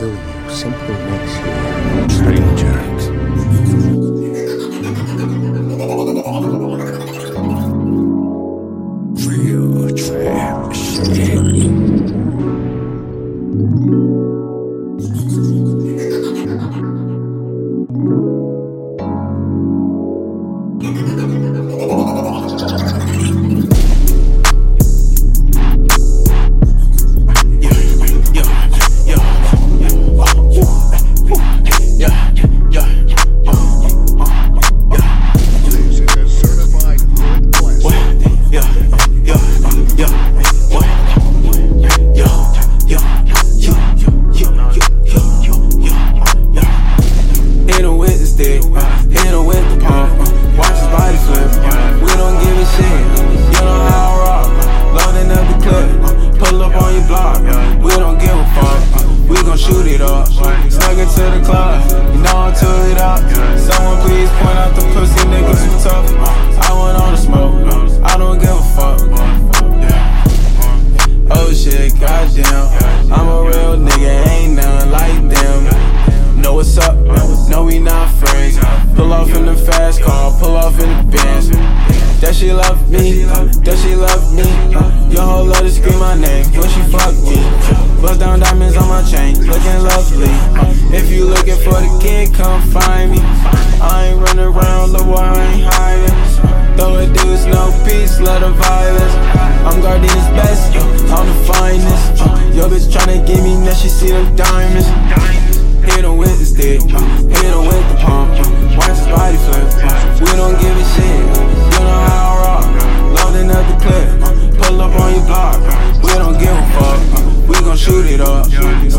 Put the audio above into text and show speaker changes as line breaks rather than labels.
kill you simply makes you a stranger. Real trap shit. Shoot it up, snug it to the club, you know I'm to it up. Someone please point out the pussy niggas who tough. I want all the smoke, I don't give a fuck. Oh shit, goddamn, I'm a real nigga, ain't nothing like them. Know what's up, no we not friends. Pull off in the fast car, pull off in the Benz. That she love me, that she love me. Your whole love to scream my name when she fuck me. Bust down diamonds on my chain, looking lovely. If you looking for the kid, come find me. I ain't running around, look boy, I ain't hiding. Though it dudes, no peace, love the violence. I'm Gardine's best, I'm the finest. Your bitch tryna give me that she see them diamonds. Hit him with the stick, hit him with the pump. Watch his body flip, we don't give a shit. You know how I rock, loading up the clip. Pull up on your block, we don't give a fuck. We gon' shoot it up.